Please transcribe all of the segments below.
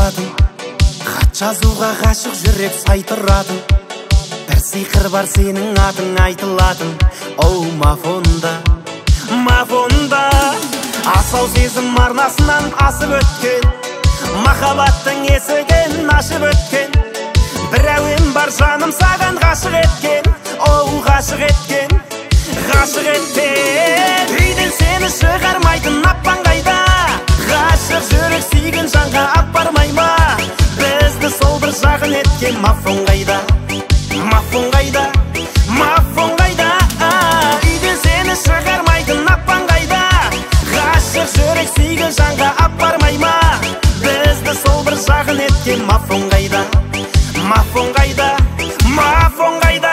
баратын, хат жазуға ғашық жүрек сай тұратын. Бір сиқыр бар сенің атың айтылатын. Оу Мафонда, Мафонда, асау сезім арнасынан асып өткен, махаббаттың есігін ашып өткен. Бір әуен бар жаным саған ғашық еткен. Оу ғашық еткен, ғашық еткен. Үйден сені шығармайтын аппан қайда? Ғашық жүрек сүйген жанға апармай ма? Бізді сол бір жағын еткен Мафон қайда? Мафон қайда? Мафон қайда? Үйден сені шығармайтын аппан қайда? Ғашық жүрек сүйген жанға апармай ма? Бізді сол бір жағын еткен Мафон қайда? Мафон қайда? Мафон қайда?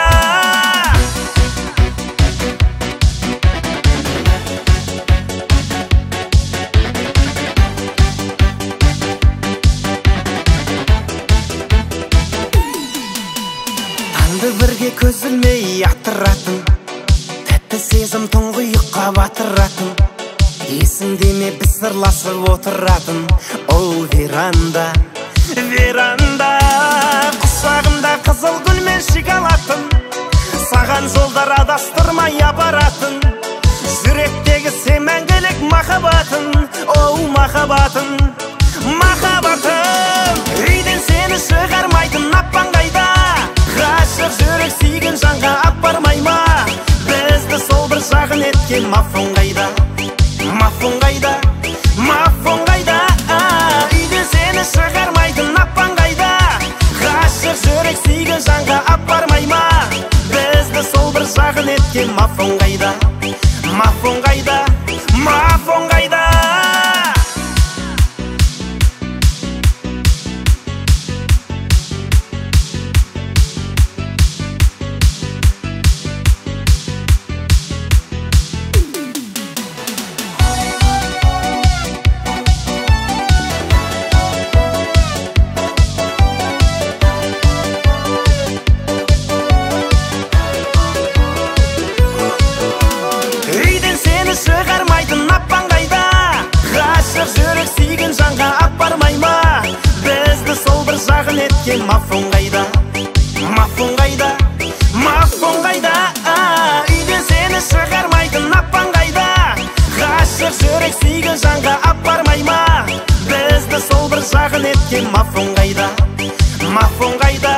Таңды бірге көз ілмей атыратын, тәтті сезім тұңғиыққа батыратын. Есіңде ме біз сырласып отыратын? Оу веранда, веранда, құшағымда қызыл гүлмен шоколадтың, саған жолдар адастырмай апаратын. Жүректегі сен мәңгілік махаббатың. Оу махаббатың, махаббатың. Үйден сені шығармайтын аппан қайда? Ғашық жүрек сүйген жанға апармай ма? Бізді сол бір жағын еткен Мафон қайда? Мафон қайда? Мафон қайда? Үйден сені шығармайтын аппан қайда? Ғашық жүрек сүйген жанға апармай ма? Бізді сол бір жағын еткен Мафон қайда? Мафон қайда? Мафон қайда? Шығармайтын аппан қайда? Ғашық жүрек сүйген жанға апармай ма? Бізді сол бір жағын еткен Мафон қайда? Мафон қайда? Мафон қайда? Үйден сені шығармайтын аппан қайда? Ғашық жүрек сүйген жанға апармай ма? Бізді сол бір жағын еткен Мафон қайда? Мафон қайда?